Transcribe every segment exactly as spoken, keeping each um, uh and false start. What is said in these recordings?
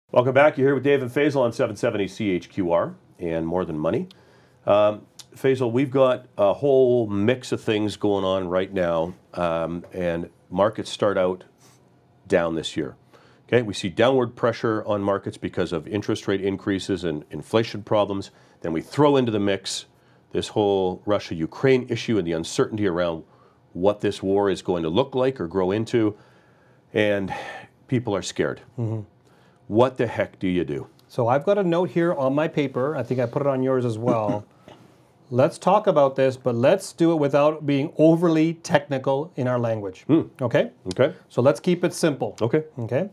Welcome back. You're here with Dave and Faisal on seven seventy C H Q R and More Than Money. Um, Faisal, we've got a whole mix of things going on right now, um, and markets start out down this year. Okay, we see downward pressure on markets because of interest rate increases and inflation problems. Then we throw into the mix this whole Russia-Ukraine issue and the uncertainty around what this war is going to look like or grow into, and people are scared. Mm-hmm. What the heck do you do? So I've got a note here on my paper. I think I put it on yours as well. Let's talk about this, but let's do it without being overly technical in our language. Mm. Okay? Okay. So let's keep it simple. Okay. Okay.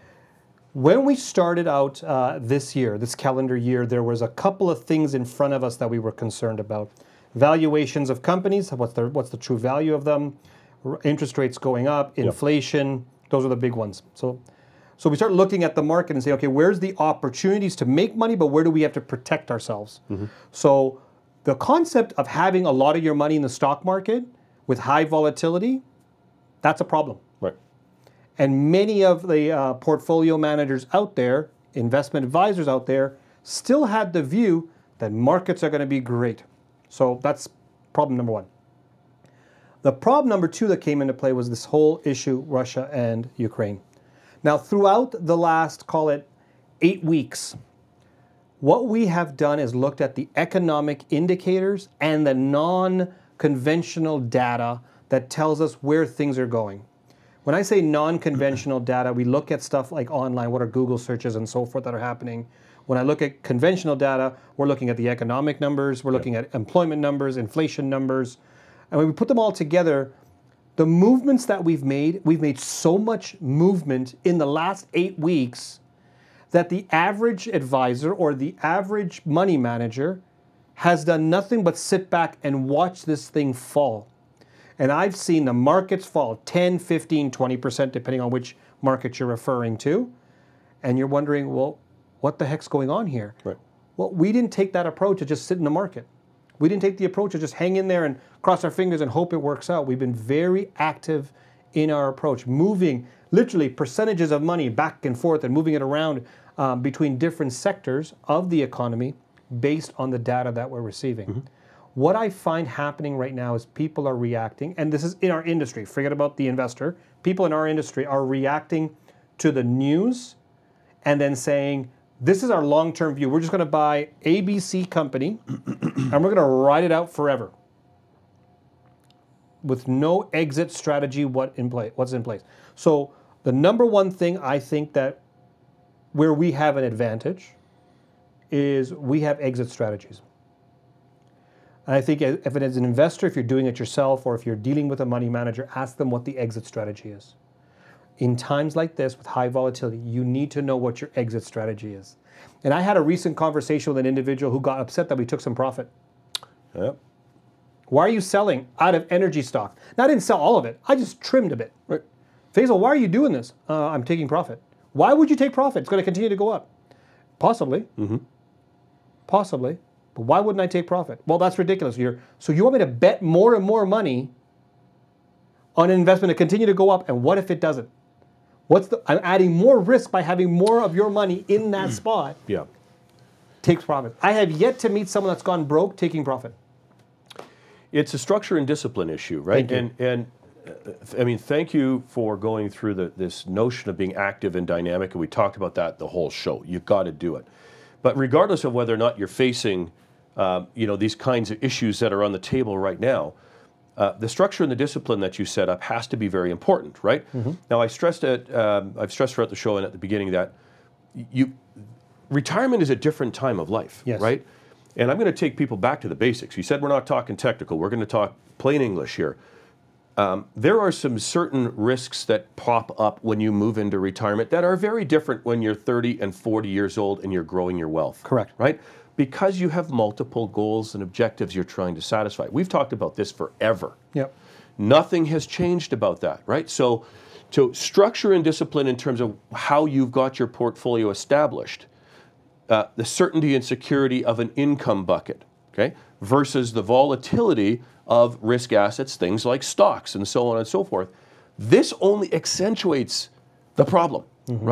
When we started out uh, this year, this calendar year, there was a couple of things in front of us that we were concerned about. Valuations of companies, what's the, what's the true value of them, R- interest rates going up, inflation, yep. Those are the big ones. So So we start looking at the market and say, okay, where's the opportunities to make money, but where do we have to protect ourselves? Mm-hmm. So the concept of having a lot of your money in the stock market with high volatility, that's a problem. Right. And many of the uh, portfolio managers out there, investment advisors out there, still had the view that markets are going to be great. So that's problem number one. The problem number two that came into play was this whole issue, Russia and Ukraine. Now, throughout the last, call it, eight weeks, what we have done is looked at the economic indicators and the non-conventional data that tells us where things are going. When I say non-conventional data, we look at stuff like online, what are Google searches and so forth that are happening. When I look at conventional data, we're looking at the economic numbers, we're looking yep. at employment numbers, inflation numbers, and when we put them all together, the movements that we've made, we've made so much movement in the last eight weeks that the average advisor or the average money manager has done nothing but sit back and watch this thing fall. And I've seen the markets fall ten, fifteen, twenty percent, depending on which market you're referring to. And you're wondering, well, what the heck's going on here? Right. Well, we didn't take that approach to just sit in the market. We didn't take the approach to just hang in there and cross our fingers and hope it works out. We've been very active in our approach, moving literally percentages of money back and forth and moving it around um, between different sectors of the economy based on the data that we're receiving. Mm-hmm. What I find happening right now is people are reacting, and this is in our industry, forget about the investor, people in our industry are reacting to the news and then saying, this is our long-term view. We're just going to buy A B C company and we're going to ride it out forever with no exit strategy what in play, what's in place. So the number one thing I think that where we have an advantage is we have exit strategies. And I think if it is an investor, if you're doing it yourself or if you're dealing with a money manager, ask them what the exit strategy is. In times like this with high volatility, you need to know what your exit strategy is. And I had a recent conversation with an individual who got upset that we took some profit. Yep. Why are you selling out of energy stock? Now, I didn't sell all of it. I just trimmed a bit. Right. Faisal, why are you doing this? Uh, I'm taking profit. Why would you take profit? It's going to continue to go up. Possibly. Mm-hmm. Possibly. But why wouldn't I take profit? Well, that's ridiculous. You're, so you want me to bet more and more money on an investment to continue to go up, and what if it doesn't? What's the? I'm adding more risk by having more of your money in that spot. Yeah. Takes profit. I have yet to meet someone that's gone broke taking profit. It's a structure and discipline issue, right? Thank you. And and uh, I mean, thank you for going through the, this notion of being active and dynamic, and we talked about that the whole show. You've got to do it. But regardless of whether or not you're facing, uh, you know, these kinds of issues that are on the table right now, Uh, the structure and the discipline that you set up has to be very important, right? Mm-hmm. Now, I stressed it. Um, I've stressed throughout the show and at the beginning that you retirement is a different time of life, yes. right? And I'm going to take people back to the basics. You said we're not talking technical. We're going to talk plain English here. Um, there are some certain risks that pop up when you move into retirement that are very different when you're thirty and forty years old and you're growing your wealth. Correct. Right? Because you have multiple goals and objectives you're trying to satisfy. We've talked about this forever. Yep. Nothing has changed about that, right? So to structure and discipline in terms of how you've got your portfolio established, uh, the certainty and security of an income bucket, okay, versus the volatility of risk assets, things like stocks and so on and so forth. This only accentuates the problem, mm-hmm. right?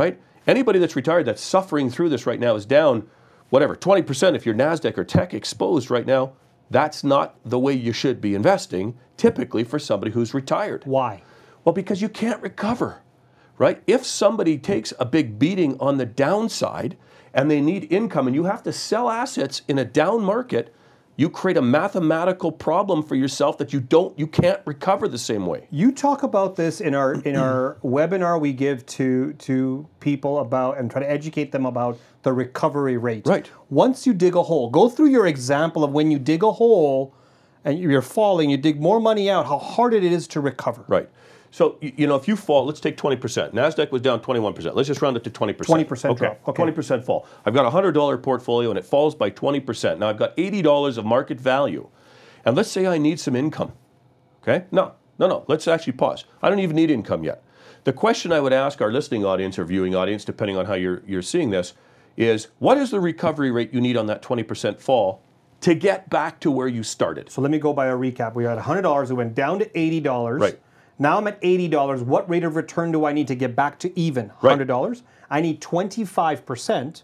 Anybody that's retired that's suffering through this right now is down, whatever, twenty percent if you're NASDAQ or tech exposed right now. That's not the way you should be investing, typically for somebody who's retired. Why? Well, because you can't recover, right? If somebody takes a big beating on the downside and they need income and you have to sell assets in a down market, you create a mathematical problem for yourself that you don't, you can't recover the same way. You talk about this in our in our webinar we give to to people about and try to educate them about the recovery rate. Right. Once you dig a hole, go through your example of when you dig a hole and you're falling, you dig more money out, how hard it is to recover. Right. So, you know, if you fall, let's take twenty percent. NASDAQ was down twenty-one percent. Let's just round it to twenty percent. twenty percent okay. drop. Okay. twenty percent fall. I've got a one hundred dollars portfolio and it falls by twenty percent. Now I've got eighty dollars of market value. And let's say I need some income. Okay? No, no, no. Let's actually pause. I don't even need income yet. The question I would ask our listening audience or viewing audience, depending on how you're, you're seeing this, is what is the recovery rate you need on that twenty percent fall to get back to where you started? So let me go by a recap. We were at one hundred dollars. We went down to eighty dollars. Right. Now I'm at eighty dollars. What rate of return do I need to get back to even? one hundred dollars. Right. I need twenty-five percent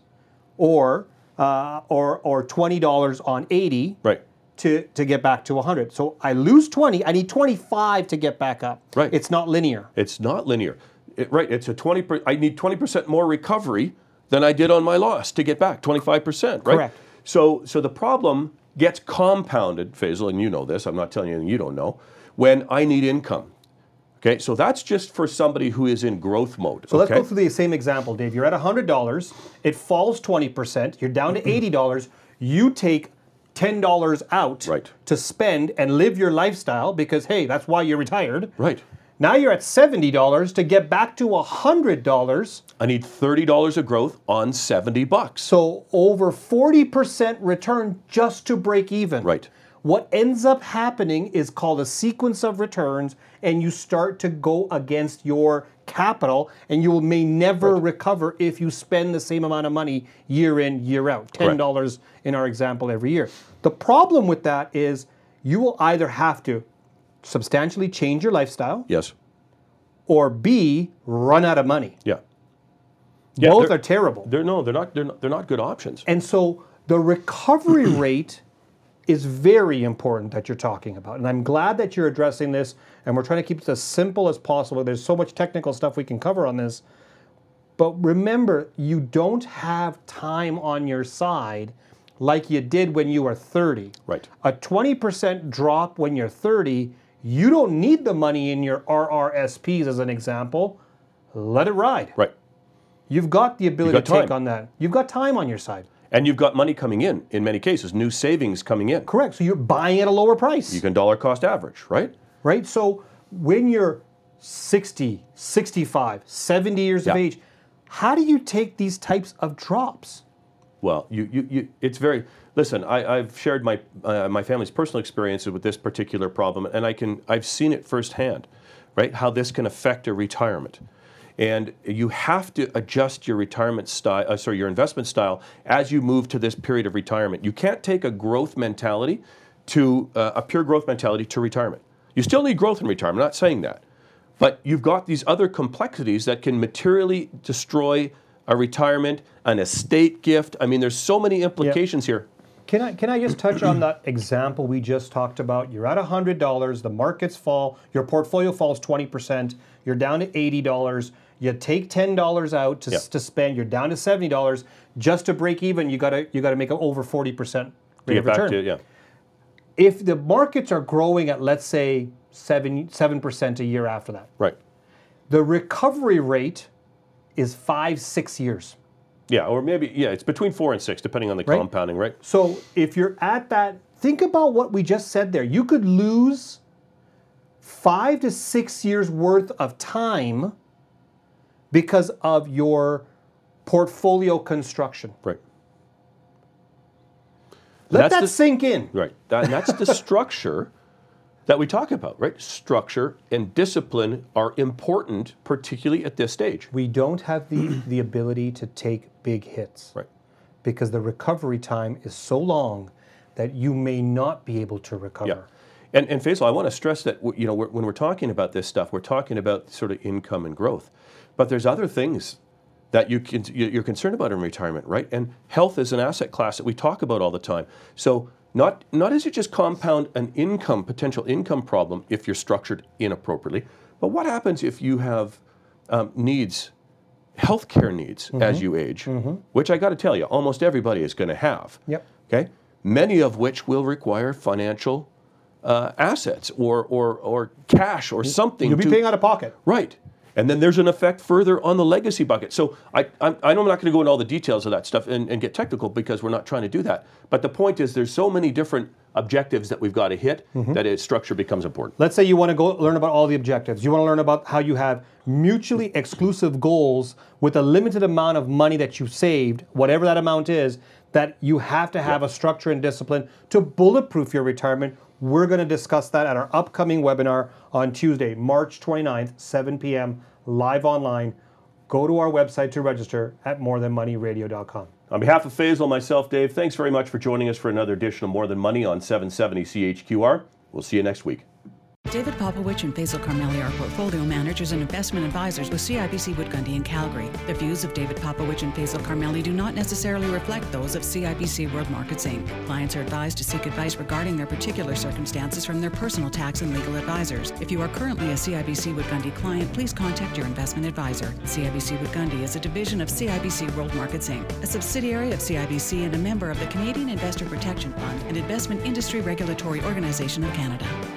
or uh, or or twenty dollars on eighty right. to, to get back to one hundred. So I lose twenty. I need twenty-five to get back up. Right. It's not linear. It's not linear. It, right. It's a twenty. Per, I need twenty percent more recovery than I did on my loss to get back twenty-five percent. Right. Correct. So so the problem gets compounded, Faisal, and you know this. I'm not telling you anything you don't know. When I need income. Okay, so that's just for somebody who is in growth mode. So okay? let's go through the same example, Dave. You're at one hundred dollars. It falls twenty percent. You're down to eighty dollars. You take ten dollars out right. to spend and live your lifestyle because, hey, that's why you're retired. Right. Now you're at seventy dollars. To get back to one hundred dollars. I need thirty dollars of growth on seventy bucks. So over forty percent return just to break even. Right. What ends up happening is called a sequence of returns, and you start to go against your capital, and you may never right. recover if you spend the same amount of money year in, year out. ten dollars Correct. In our example every year. The problem with that is you will either have to substantially change your lifestyle. Yes. Or B, run out of money. Yeah. yeah Both are terrible. They're no, they're not. They're not. They're not good options. And so the recovery rate is very important that you're talking about. And I'm glad that you're addressing this, and we're trying to keep it as simple as possible. There's so much technical stuff we can cover on this. But remember, you don't have time on your side like you did when you were thirty. Right. A twenty percent drop when you're thirty, you don't need the money in your R R S Ps as an example. Let it ride. Right. You've got the ability got to take time. on that. You've got time on your side. And you've got money coming in, in many cases, new savings coming in. Correct. So you're buying at a lower price. You can dollar cost average, right? Right. So when you're sixty, sixty-five, seventy years yeah. of age, how do you take these types of drops? Well, you, you, you it's very, listen, I, I've shared my uh, my family's personal experiences with this particular problem, and I can, I've seen it firsthand, right? How this can affect a retirement. And you have to adjust your retirement style, uh, sorry, your investment style as you move to this period of retirement. You can't take a growth mentality to uh, a pure growth mentality to retirement. You still need growth in retirement. I'm not saying that, but you've got these other complexities that can materially destroy a retirement, an estate gift. I mean, there's so many implications yeah. here. Can I can I just touch on that example we just talked about? You're at one hundred dollars. The markets fall. Your portfolio falls twenty percent. You're down to eighty dollars. You take ten dollars out to, yep. to spend. You're down to seventy dollars. Just to break even, you gotta you gotta make an over forty percent rate of return. To, yeah. If the markets are growing at, let's say, seven seven percent a year after that, right? The recovery rate is five six years. Yeah, or maybe yeah, it's between four and six, depending on the right? compounding, right? So if you're at that, think about what we just said there. You could lose five to six years worth of time because of your portfolio construction. Right. Let that's that the, sink in. Right. That, and that's the structure that we talk about, right? Structure and discipline are important, particularly at this stage. We don't have the, the ability to take big hits. Right. Because the recovery time is so long that you may not be able to recover. Yeah. And, and Faisal, I want to stress that you know we're, when we're talking about this stuff, we're talking about sort of income and growth. But there's other things that you can, you're concerned about in retirement, right? And health is an asset class that we talk about all the time. So not, not as you just compound an income, potential income problem if you're structured inappropriately, but what happens if you have um, needs, healthcare needs mm-hmm. as you age, mm-hmm. which I got to tell you, almost everybody is going to have. Yep. Okay, many of which will require financial uh, assets or or or cash or something. You'll be to, paying out of pocket. Right. And then there's an effect further on the legacy bucket. So I, I, I know I'm not going to go into all the details of that stuff and, and get technical because we're not trying to do that. But the point is there's so many different objectives that we've got to hit mm-hmm. that its structure becomes important. Let's say you want to go learn about all the objectives. You want to learn about how you have mutually exclusive goals with a limited amount of money that you've saved, whatever that amount is, that you have to have yeah. a structure and discipline to bulletproof your retirement. We're going to discuss that at our upcoming webinar on Tuesday, March twenty-ninth, seven p.m., live online. Go to our website to register at more than money radio dot com. On behalf of Faisal and myself, Dave, thanks very much for joining us for another edition of More Than Money on seven seventy C H Q R. We'll see you next week. David Popowich and Faisal Karmali are portfolio managers and investment advisors with C I B C Wood Gundy in Calgary. The views of David Popowich and Faisal Karmali do not necessarily reflect those of C I B C World Markets Incorporated. Clients are advised to seek advice regarding their particular circumstances from their personal tax and legal advisors. If you are currently a C I B C Wood Gundy client, please contact your investment advisor. C I B C Wood Gundy is a division of C I B C World Markets Incorporated, a subsidiary of C I B C and a member of the Canadian Investor Protection Fund and Investment Industry Regulatory Organization of Canada.